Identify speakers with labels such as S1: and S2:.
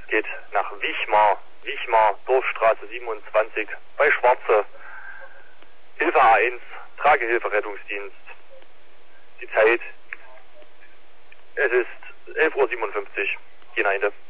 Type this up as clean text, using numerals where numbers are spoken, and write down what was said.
S1: geht nach Wichmar, Dorfstraße 27 bei Schwarze. Hilfe A1, Tragehilfe Rettungsdienst. Die Zeit, es ist 11:57 Uhr. Geneinde.